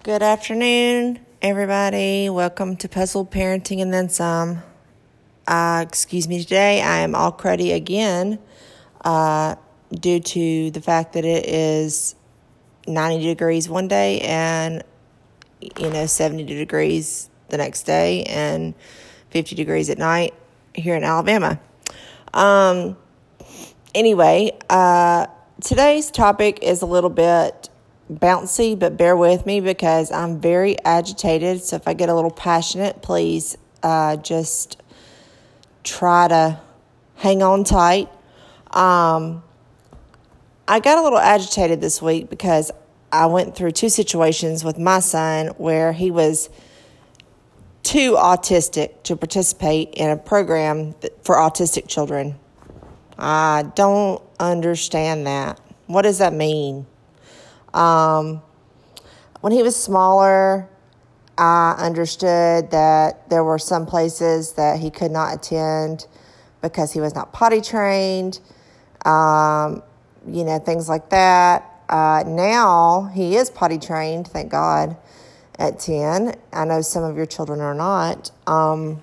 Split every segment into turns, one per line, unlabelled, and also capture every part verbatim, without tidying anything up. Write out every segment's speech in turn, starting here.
Good afternoon, everybody. Welcome to Puzzled Parenting and Then Some. Uh, excuse me today, I am all cruddy again uh, due to the fact that it is ninety degrees one day and, you know, seventy degrees the next day and fifty degrees at night here in Alabama. Um, anyway, uh, today's topic is a little bit bouncy, but bear with me because I'm very agitated. So if I get a little passionate, please uh, just try to hang on tight. Um, I got a little agitated this week because I went through two situations with my son where he was too autistic to participate in a program for autistic children. I don't understand that. What does that mean? Um, when he was smaller, I understood that there were some places that he could not attend because he was not potty trained, um, you know, things like that. Uh, now he is potty trained, thank God, at ten. I know some of your children are not. Um,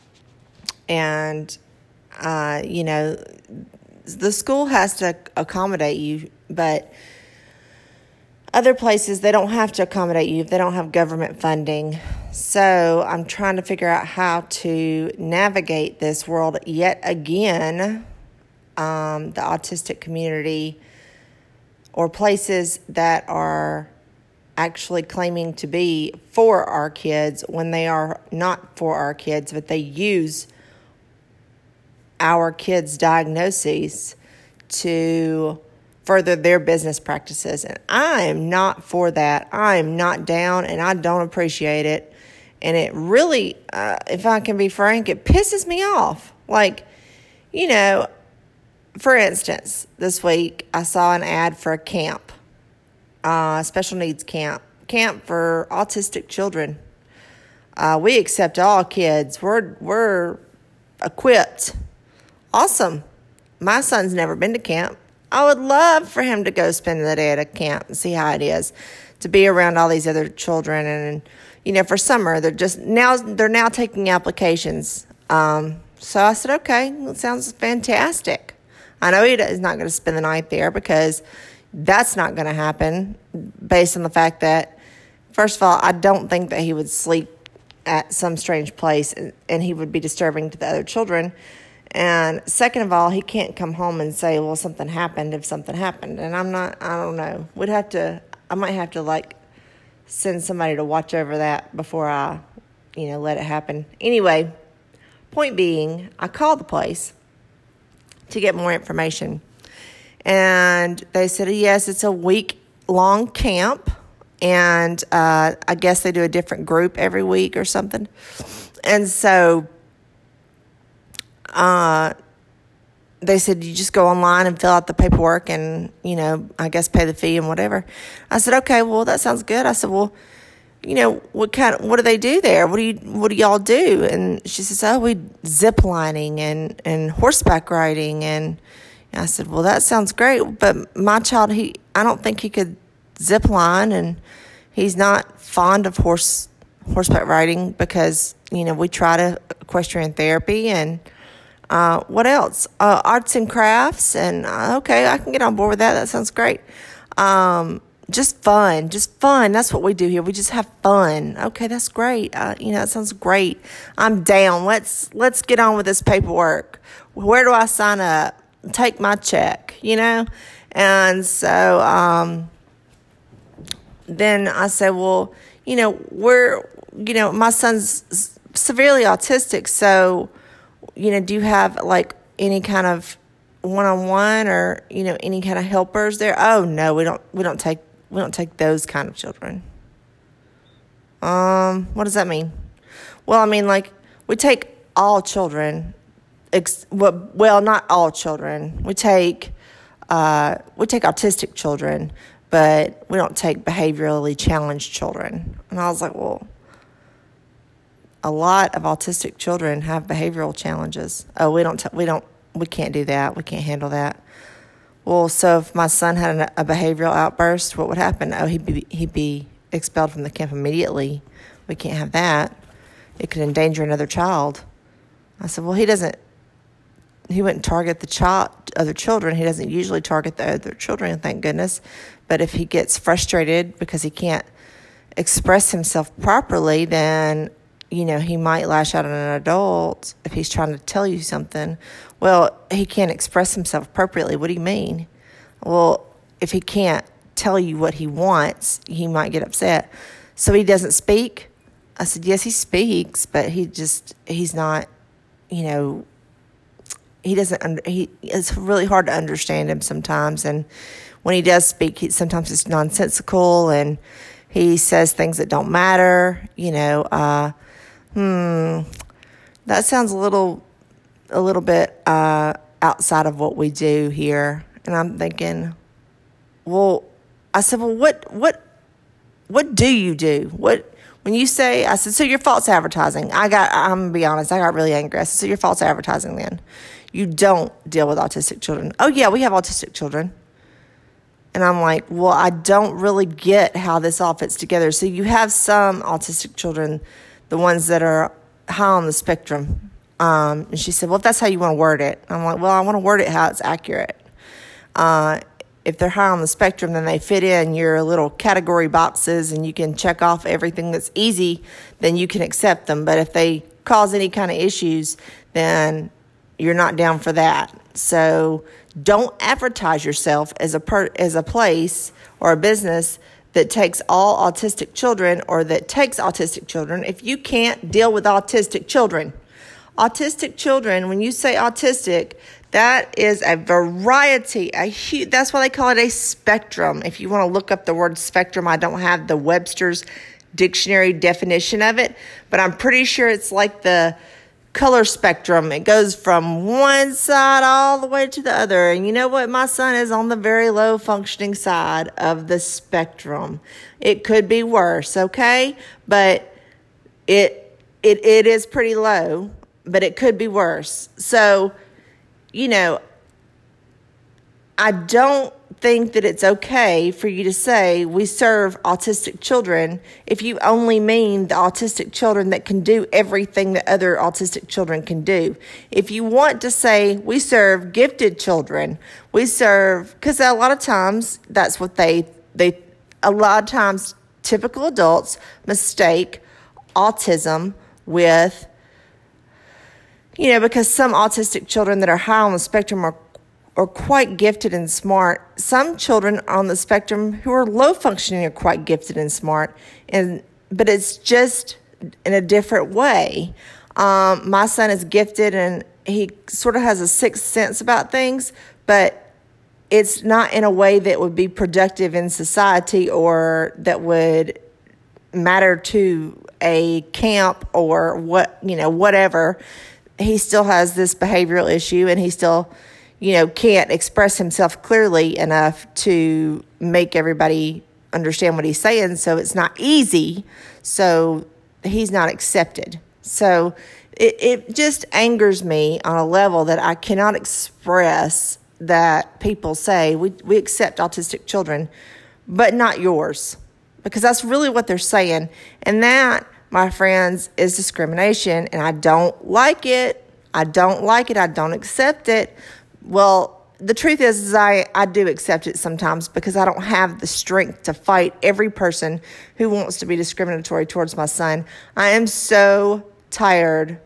and, uh, you know, the school has to accommodate you, but other places, they don't have to accommodate you if they don't have government funding. So I'm trying to figure out how to navigate this world yet again, um, the autistic community, or places that are actually claiming to be for our kids when they are not for our kids, but they use our kids' diagnoses to further their business practices. And I am not for that. I am not down, and I don't appreciate it. And it really, uh, if I can be frank, it pisses me off. Like, you know, for instance, this week I saw an ad for a camp, uh, special needs camp, camp for autistic children. Uh, we accept all kids. We're, we're equipped. Awesome. My son's never been to camp. I would love for him to go spend the day at a camp and see how it is to be around all these other children. And, you know, for summer, they're just now, they're now taking applications. Um, so I said, okay, that sounds fantastic. I know he is not going to spend the night there because that's not going to happen based on the fact that, first of all, I don't think that he would sleep at some strange place and, and he would be disturbing to the other children. And second of all, he can't come home and say, well, something happened if something happened. And I'm not, I don't know. We'd have to, I might have to like send somebody to watch over that before I, you know, let it happen. Anyway, point being, I called the place to get more information. And they said, yes, it's a week-long camp. And uh, I guess they do a different group every week or something. And so Uh, they said, you just go online and fill out the paperwork and, you know, I guess pay the fee and whatever. I said, okay, well, that sounds good. I said, well, you know, what kind of, what do they do there? What do you, what do y'all do? And she says, oh, we zip lining and, and horseback riding. And, and I said, well, that sounds great. But my child, he, I don't think he could zip line, and he's not fond of horse, horseback riding because, you know, we try to equestrian therapy and, Uh, what else? Uh, arts and crafts. And uh, okay, I can get on board with that. That sounds great. Um, just fun, just fun. That's what we do here. We just have fun. Okay, that's great. Uh, you know, that sounds great. I'm down. Let's, let's get on with this paperwork. Where do I sign up? Take my check, you know? And so, um, then I said, well, you know, we're, you know, my son's severely autistic. So, you know, do you have like any kind of one-on-one or, you know, any kind of helpers there? Oh no, we don't, we don't take, we don't take those kind of children. Um, what does that mean? Well, I mean, like we take all children, ex- well, well, not all children. We take, uh, we take autistic children, but we don't take behaviorally challenged children. And I was like, well, a lot of autistic children have behavioral challenges. Oh, we don't, t- we don't, we can't do that. We can't handle that. Well, so if my son had a behavioral outburst, what would happen? Oh, he'd be he'd be expelled from the camp immediately. We can't have that. It could endanger another child. I said, well, he doesn't, he wouldn't target the child, other children. He doesn't usually target the other children, thank goodness. But if he gets frustrated because he can't express himself properly, then, you know, he might lash out at an adult if he's trying to tell you something. Well, he can't express himself appropriately. What do you mean? Well, if he can't tell you what he wants, he might get upset. So he doesn't speak? I said, yes, he speaks, but he just, he's not, you know, he doesn't, under, he, it's really hard to understand him sometimes. And when he does speak, he, sometimes it's nonsensical and he says things that don't matter, you know. Uh, hmm, that sounds a little, a little bit uh, outside of what we do here. And I'm thinking, well, I said, well, what, what, what do you do? What, when you say, I said, so you're false advertising. I got, I'm going to be honest, I got really angry. I said, so you're false advertising then. You don't deal with autistic children. Oh, yeah, we have autistic children. And I'm like, well, I don't really get how this all fits together. So you have some autistic children, the ones that are high on the spectrum. Um, and she said, well, if that's how you want to word it. I'm like, well, I want to word it how it's accurate. Uh, if they're high on the spectrum, then they fit in your little category boxes and you can check off everything that's easy, then you can accept them. But if they cause any kind of issues, then you're not down for that. So don't advertise yourself as a per, as a place or a business that takes all autistic children or that takes autistic children if you can't deal with autistic children. Autistic children, when you say autistic, that is a variety, a huge, that's why they call it a spectrum. If you want to look up the word spectrum, I don't have the Webster's dictionary definition of it, but I'm pretty sure it's like the color spectrum. It goes from one side all the way to the other. And you know what? My son is on the very low functioning side of the spectrum. It could be worse, okay? But it it it is pretty low, but it could be worse. So, you know, I don't think that it's okay for you to say we serve autistic children if you only mean the autistic children that can do everything that other autistic children can do. If you want to say we serve gifted children, we serve, because a lot of times that's what they, they, a lot of times typical adults mistake autism with, you know, because some autistic children that are high on the spectrum are are quite gifted and smart. Some children on the spectrum who are low functioning are quite gifted and smart, and but it's just in a different way. Um, my son is gifted and he sort of has a sixth sense about things, but it's not in a way that would be productive in society or that would matter to a camp or what, you know, whatever. He still has this behavioral issue and he still, you know, can't express himself clearly enough to make everybody understand what he's saying. So it's not easy. So he's not accepted. So it, it just angers me on a level that I cannot express that people say, we, we accept autistic children, but not yours. Because that's really what they're saying. And that, my friends, is discrimination. And I don't like it. I don't like it. I don't accept it. Well, the truth is, is I, I do accept it sometimes because I don't have the strength to fight every person who wants to be discriminatory towards my son. I am so tired.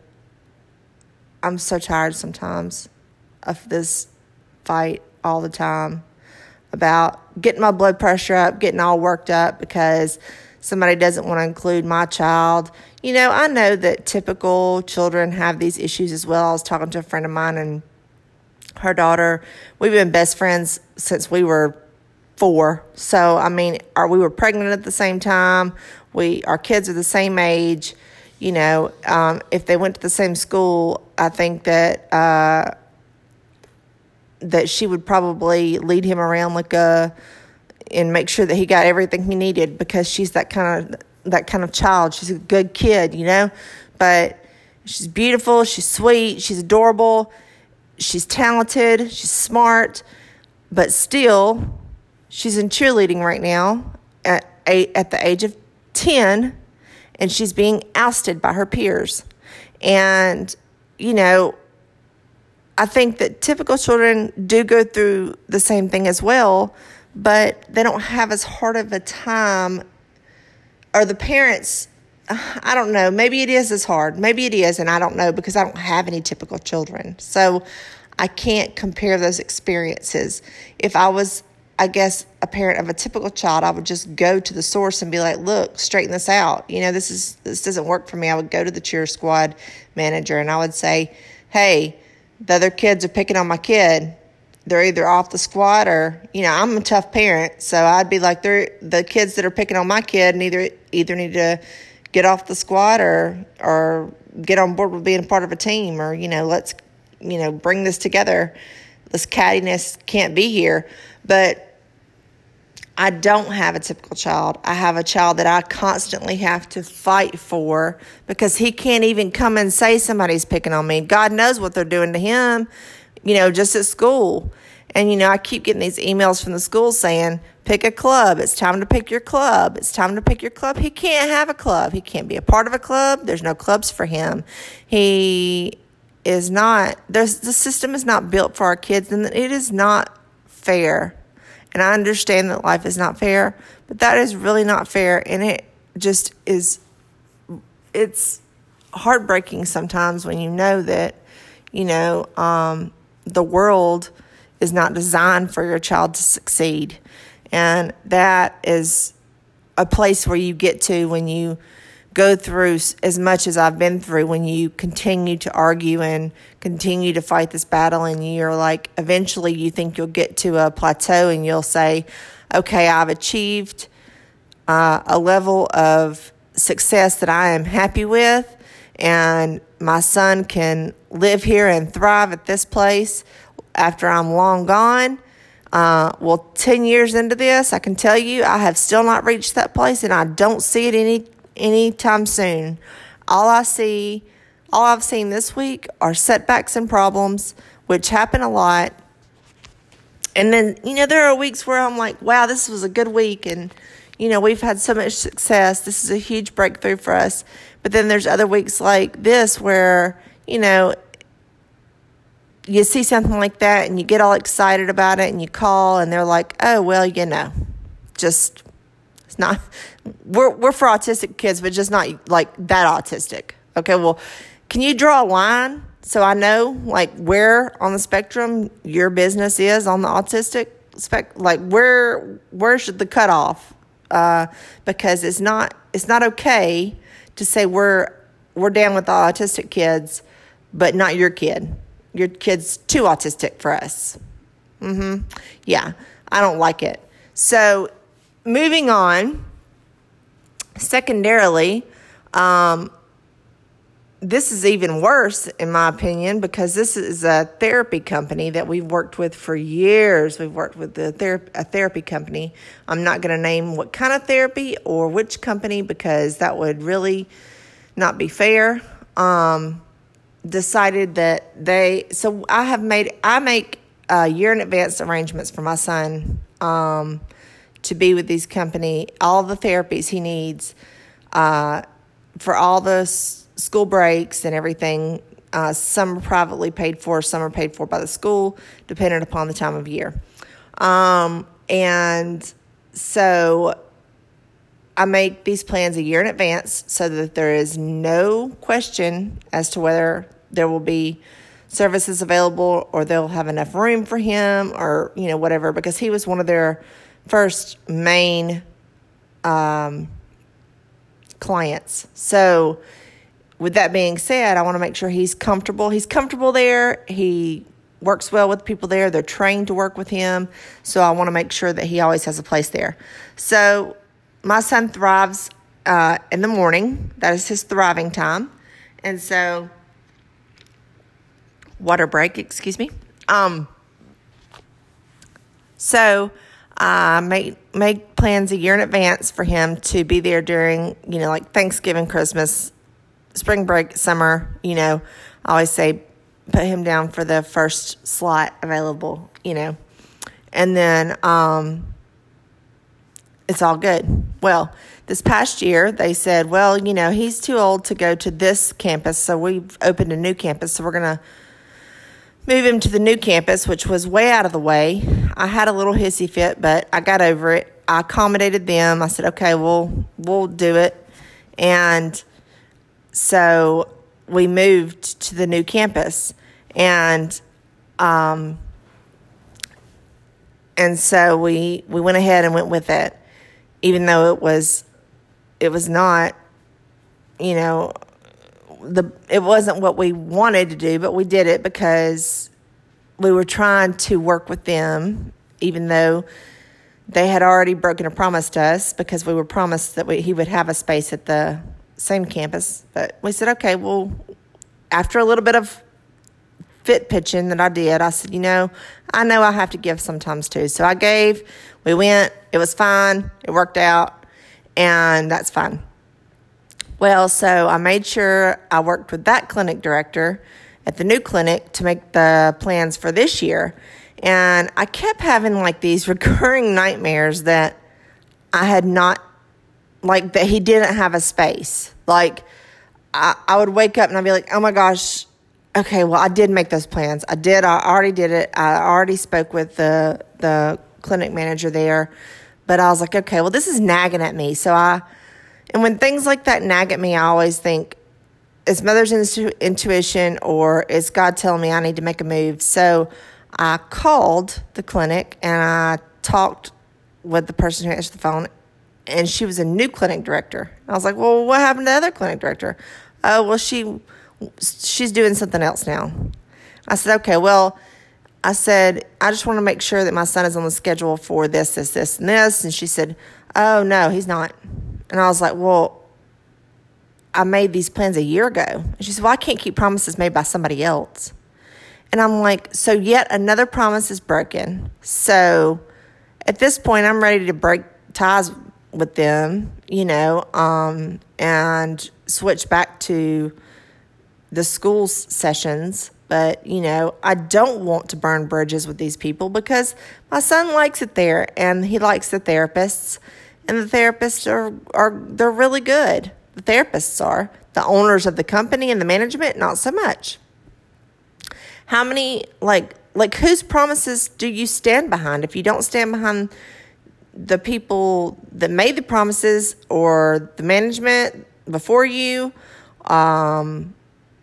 I'm so tired sometimes of this fight all the time about getting my blood pressure up, getting all worked up because somebody doesn't want to include my child. You know, I know that typical children have these issues as well. I was talking to a friend of mine and her daughter, we've been best friends since we were four. So, I mean, our, we were pregnant at the same time. We, our kids are the same age. You know, um, if they went to the same school, I think that uh, that she would probably lead him around like a, and make sure that he got everything he needed because she's that kind of that kind of child. She's a good kid, you know, but she's beautiful. She's sweet. She's adorable. She's talented, she's smart, but still, she's in cheerleading right now at a, at the age of ten, and she's being ousted by her peers. And, you know, I think that typical children do go through the same thing as well, but they don't have as hard of a time, or the parents, I don't know, maybe it is as hard. Maybe it is, and I don't know because I don't have any typical children. So I can't compare those experiences. If I was, I guess, a parent of a typical child, I would just go to the source and be like, look, straighten this out. You know, this is this doesn't work for me. I would go to the cheer squad manager and I would say, hey, the other kids are picking on my kid. They're either off the squad or, you know, I'm a tough parent. So I'd be like, they're the kids that are picking on my kid and either either need to get off the squad or or get on board with being a part of a team, or, you know, let's, you know, bring this together. This cattiness can't be here. But I don't have a typical child. I have a child that I constantly have to fight for because he can't even come and say somebody's picking on me. God knows what they're doing to him, you know, just at school. And, you know, I keep getting these emails from the school saying, pick a club. It's time to pick your club. It's time to pick your club. He can't have a club. He can't be a part of a club. There's no clubs for him. He is not, there's, the system is not built for our kids, and it is not fair. And I understand that life is not fair, but that is really not fair. And it just is, it's heartbreaking sometimes when you know that, you know, um, the world is not designed for your child to succeed. And that is a place where you get to when you go through as much as I've been through, when you continue to argue and continue to fight this battle, and you're like, eventually you think you'll get to a plateau and you'll say, okay, I've achieved uh, a level of success that I am happy with, and my son can live here and thrive at this place after I'm long gone. Uh, well, ten years into this, I can tell you I have still not reached that place, and I don't see it any anytime soon. All I see, all I've seen this week are setbacks and problems, which happen a lot. And then, you know, there are weeks where I'm like, wow, this was a good week, and, you know, we've had so much success. This is a huge breakthrough for us. But then there's other weeks like this where, you know, you see something like that and you get all excited about it and you call and they're like, oh, well, you know, just, it's not, we're, we're for autistic kids, but just not like that autistic. Okay, well, can you draw a line so I know like where on the spectrum your business is on the autistic spec, like where, where should the cutoff? Uh, because it's not, it's not okay to say we're, we're down with the autistic kids, but not your kid. Your kid's too autistic for us. Mm-hmm. Yeah, I don't like it. So moving on, secondarily, um, this is even worse in my opinion because this is a therapy company that we've worked with for years. We've worked with the ther- a therapy company. I'm not going to name what kind of therapy or which company because that would really not be fair. Um, decided that they, so I have made, I make a year in advance arrangements for my son um, to be with these company, all the therapies he needs uh, for all the s- school breaks and everything. Uh, some are privately paid for, some are paid for by the school, depending upon the time of year. Um, and so I make these plans a year in advance so that there is no question as to whether there will be services available or they'll have enough room for him or, you know, whatever, because he was one of their first main um, clients. So with that being said, I want to make sure he's comfortable. He's comfortable there. He works well with people there. They're trained to work with him. So I want to make sure that he always has a place there. So my son thrives uh, in the morning. That is his thriving time. And so, water break, excuse me. Um. So I make, make plans a year in advance for him to be there during, you know, like Thanksgiving, Christmas, spring break, summer. You know, I always say put him down for the first slot available, you know. And then um it's all good. Well, this past year, they said, well, you know, he's too old to go to this campus, so we've opened a new campus, so we're going to move him to the new campus, which was way out of the way. I had a little hissy fit, but I got over it. I accommodated them. I said, okay, we'll, we'll do it. And so we moved to the new campus. And um, and so we we went ahead and went with it, even though it was it was not, you know, the it wasn't what we wanted to do, but we did it because we were trying to work with them, even though they had already broken a promise to us, because we were promised that we, he would have a space at the same campus. But we said, okay, well, after a little bit of fit pitching that I did, I said, you know, I know I have to give sometimes too. So I gave, we went, it was fine, it worked out, and that's fine. Well, so I made sure I worked with that clinic director at the new clinic to make the plans for this year. And I kept having like these recurring nightmares that I had not, like that he didn't have a space. Like I, I would wake up and I'd be like, oh my gosh, okay, well, I did make those plans. I did. I already did it. I already spoke with the the clinic manager there. But I was like, okay, well, this is nagging at me. So I, and when things like that nag at me, I always think, it's mother's intu- intuition or is God telling me I need to make a move? So I called the clinic and I talked with the person who answered the phone, and she was a new clinic director. I was like, well, what happened to the other clinic director? Oh, well, she she's doing something else now. I said, okay, well, I said, I just want to make sure that my son is on the schedule for this, this, this, and this. And she said, oh, no, he's not. And I was like, well, I made these plans a year ago. And she said, well, I can't keep promises made by somebody else. And I'm like, so yet another promise is broken. So at this point, I'm ready to break ties with them, you know, um, and switch back to the school sessions. But, you know, I don't want to burn bridges with these people because my son likes it there and he likes the therapists. And the therapists are, are they're really good. The therapists are. The owners of the company and the management, not so much. How many, like, like whose promises do you stand behind? If you don't stand behind the people that made the promises or the management before you, um,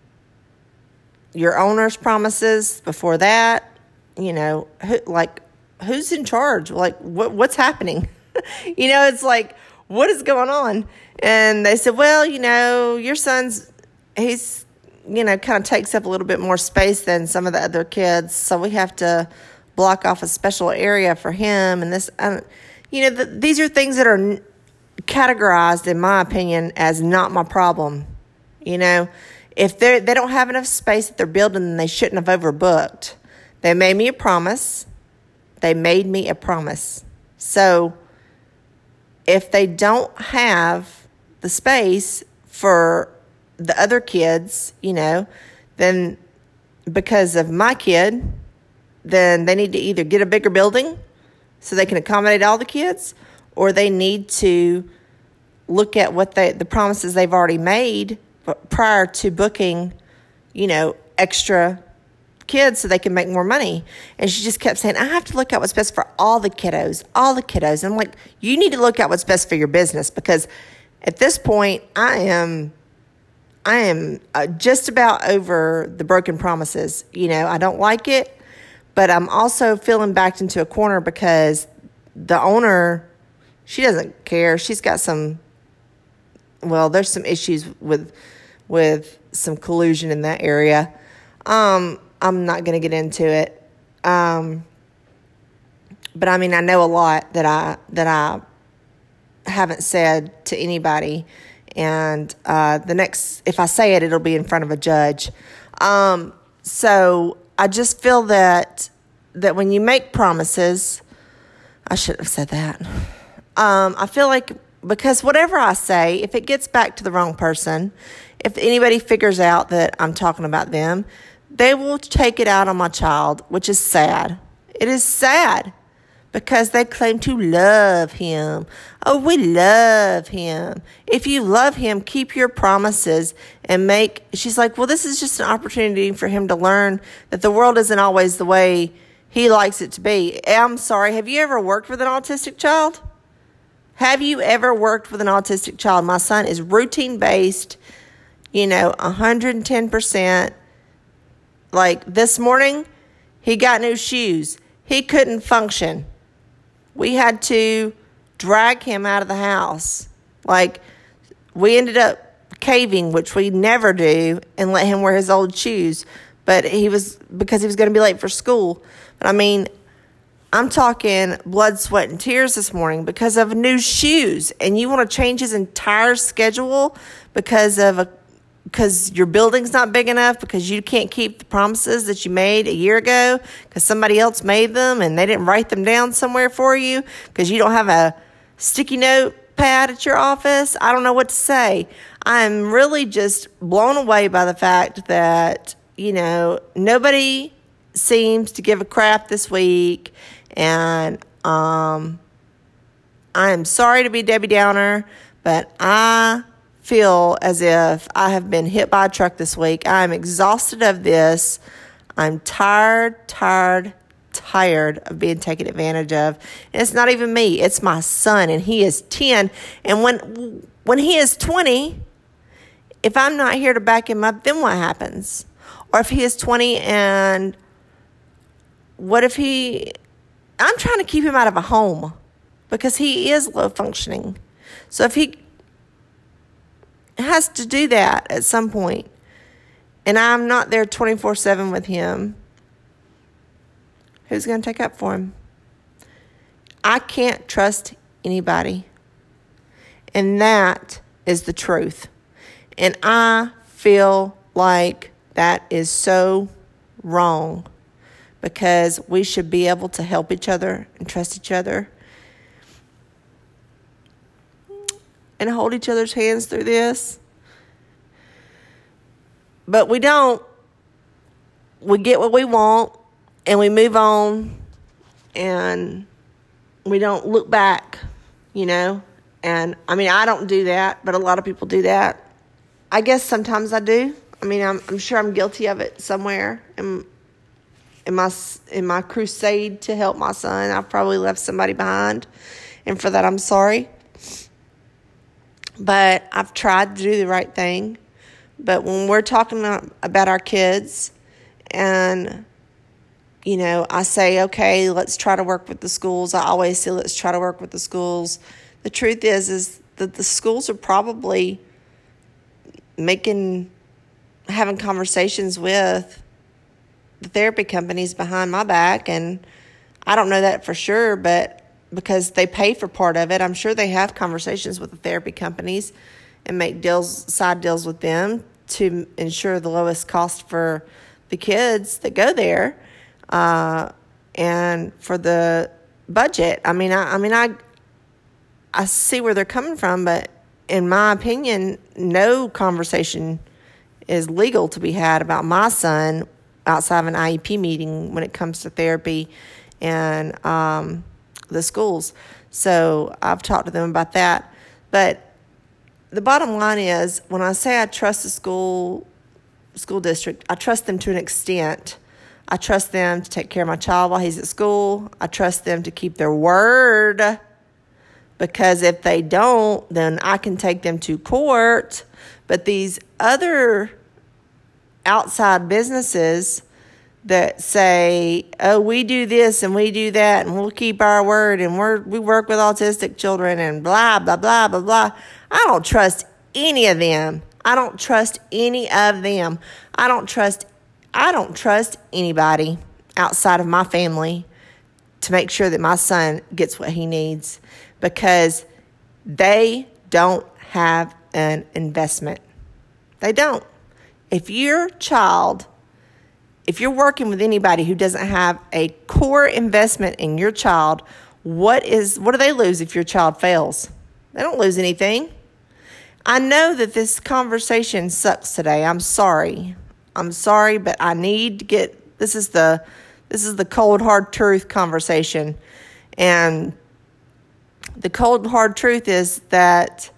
your owner's promises before that, you know, who, like, who's in charge? Like, what what's happening? You know, it's like, what is going on? And they said, well, you know, your son's, he's, you know, kind of takes up a little bit more space than some of the other kids. So we have to block off a special area for him. And this, um, you know, the, these are things that are n- categorized, in my opinion, as not my problem. You know, if they they don't have enough space that they're building, then they shouldn't have overbooked. They made me a promise. They made me a promise. So if they don't have the space for the other kids, you know, then because of my kid, then they need to either get a bigger building so they can accommodate all the kids, or they need to look at what they, the promises they've already made prior to booking, you know, extra kids so they can make more money. And she just kept saying, I have to look at what's best for all the kiddos, all the kiddos. And I'm like, you need to look at what's best for your business, because at this point, I am, I am uh, just about over the broken promises. You know, I don't like it, but I'm also feeling backed into a corner because the owner, she doesn't care. She's got some, well, there's some issues with, with some collusion in that area. Um, I'm not going to get into it. Um, but I mean, I know a lot that I, that I haven't said to anybody. And, uh, the next, if I say it, it'll be in front of a judge. Um, so I just feel that, that when you make promises, I shouldn't have said that. Um, I feel like, because whatever I say, if it gets back to the wrong person, if anybody figures out that I'm talking about them, they will take it out on my child, which is sad. It is sad because they claim to love him. Oh, we love him. If you love him, keep your promises and make, she's like, well, this is just an opportunity for him to learn that the world isn't always the way he likes it to be. I'm sorry, have you ever worked with an autistic child? Have you ever worked with an autistic child? My son is routine-based, you know, one hundred ten percent. Like this morning, he got new shoes. He couldn't function. We had to drag him out of the house. Like, we ended up caving, which we never do, and let him wear his old shoes. But he was, because he was going to be late for school. But I mean, I'm talking blood, sweat, and tears this morning because of new shoes. And you want to change his entire schedule because of a because your building's not big enough, because you can't keep the promises that you made a year ago because somebody else made them and they didn't write them down somewhere for you because you don't have a sticky note pad at your office. I don't know what to say. I'm really just blown away by the fact that, you know, nobody seems to give a crap this week. And um, I am sorry to be Debbie Downer, but I feel as if I have been hit by a truck this week. I'm exhausted of this. I'm tired, tired, tired of being taken advantage of. And it's not even me. It's my son, and he is ten. And when when he is twenty, if I'm not here to back him up, then what happens? Or if he is twenty and what if he... I'm trying to keep him out of a home because he is low functioning. So if he has to do that at some point, and I'm not there twenty-four seven with him, who's going to take up for him? I can't trust anybody. And that is the truth. And I feel like that is so wrong, because we should be able to help each other and trust each other and hold each other's hands through this. But we don't. We get what we want and we move on, and we don't look back, you know. And I mean, I don't do that, but a lot of people do that. I guess sometimes I do. I mean, I'm, I'm sure I'm guilty of it somewhere. In, in my in my crusade to help my son, I've probably left somebody behind, and for that, I'm sorry. But I've tried to do the right thing. But when we're talking about our kids, and, you know, I say, okay, let's try to work with the schools. I always say, let's try to work with the schools. The truth is, is that the schools are probably making, having conversations with the therapy companies behind my back. And I don't know that for sure, but because they pay for part of it, I'm sure they have conversations with the therapy companies and make deals, side deals with them to ensure the lowest cost for the kids that go there, uh, and for the budget. I mean, I, I mean, I, I see where they're coming from, but in my opinion, no conversation is legal to be had about my son outside of an I E P meeting when it comes to therapy and um, the schools. So I've talked to them about that. But the bottom line is, when I say I trust the school school district, I trust them to an extent. I trust them to take care of my child while he's at school. I trust them to keep their word, because if they don't, then I can take them to court. But these other outside businesses that say, oh, we do this and we do that and we'll keep our word and we're, we work with autistic children and blah, blah, blah, blah, blah. I don't trust any of them. I don't trust any of them. I don't trust, I don't trust anybody outside of my family to make sure that my son gets what he needs, because they don't have an investment. They don't. If your child, if you're working with anybody who doesn't have a core investment in your child, what is what do they lose if your child fails? They don't lose anything. I know that this conversation sucks today. I'm sorry. I'm sorry, but I need to get, this is the this is the cold hard truth conversation. And the cold, hard truth is that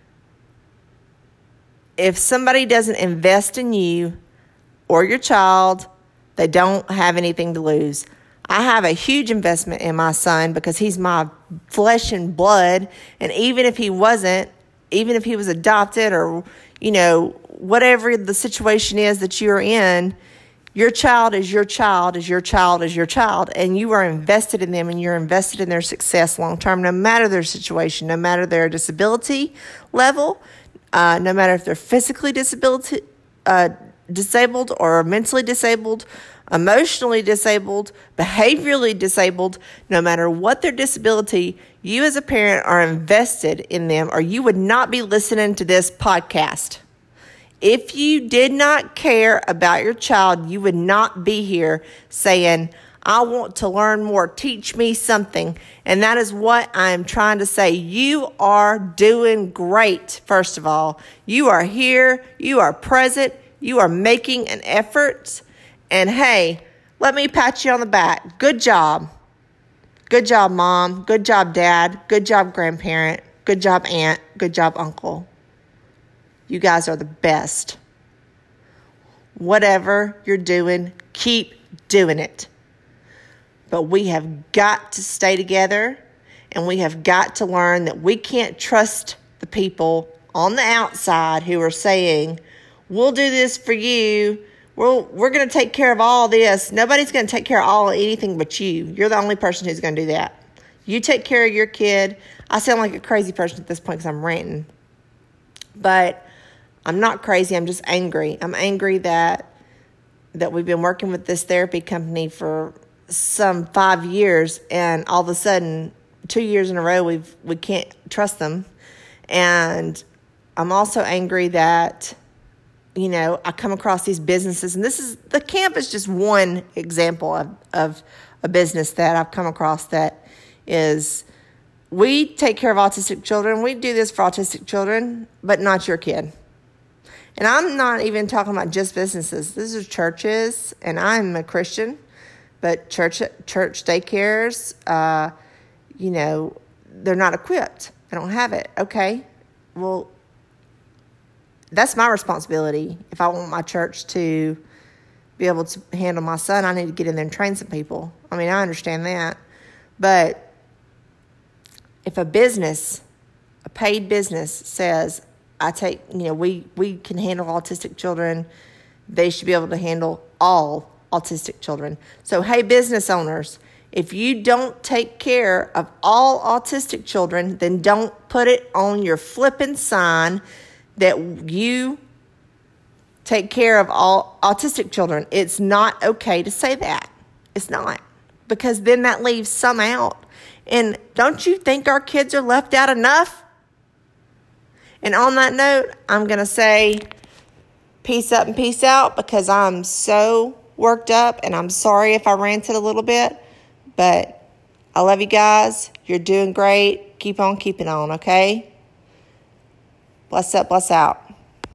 if somebody doesn't invest in you or your child, they don't have anything to lose. I have a huge investment in my son because he's my flesh and blood. And even if he wasn't, even if he was adopted or, you know, whatever the situation is that you're in, your child is your child, is your child, is your child. And you are invested in them, and you're invested in their success long term, no matter their situation, no matter their disability level, uh, no matter if they're physically disability, uh, disabled or mentally disabled, emotionally disabled, behaviorally disabled. No matter what their disability, you as a parent are invested in them, or you would not be listening to this podcast. If you did not care about your child, you would not be here saying, I want to learn more, teach me something. And that is what I'm trying to say. You are doing great, first of all. You are here, you are present, you are making an effort. And hey, let me pat you on the back. Good job. Good job, Mom. Good job, Dad. Good job, grandparent. Good job, aunt. Good job, uncle. You guys are the best. Whatever you're doing, keep doing it. But we have got to stay together, and we have got to learn that we can't trust the people on the outside who are saying, we'll do this for you. We're, we're going to take care of all this. Nobody's going to take care of all anything but you. You're the only person who's going to do that. You take care of your kid. I sound like a crazy person at this point because I'm ranting. But I'm not crazy. I'm just angry. I'm angry that that we've been working with this therapy company for some five years, and all of a sudden, two years in a row, we've we can't trust them. And I'm also angry that, you know, I come across these businesses, and this is, the camp is just one example of, of a business that I've come across that is, we take care of autistic children. We do this for autistic children, but not your kid. And I'm not even talking about just businesses. These are churches, and I'm a Christian, but church church daycares, uh, you know, they're not equipped. They don't have it. Okay, well, that's my responsibility. If I want my church to be able to handle my son, I need to get in there and train some people. I mean, I understand that. But if a business, a paid business says, I take, you know, we, we can handle autistic children, they should be able to handle all autistic children. So, hey, business owners, if you don't take care of all autistic children, then don't put it on your flipping sign that you take care of all autistic children. It's not okay to say that. It's not. Because then that leaves some out. And don't you think our kids are left out enough? And on that note, I'm going to say peace up and peace out, because I'm so worked up, and I'm sorry if I ranted a little bit, but I love you guys. You're doing great. Keep on keeping on, okay? Bless up, bless out.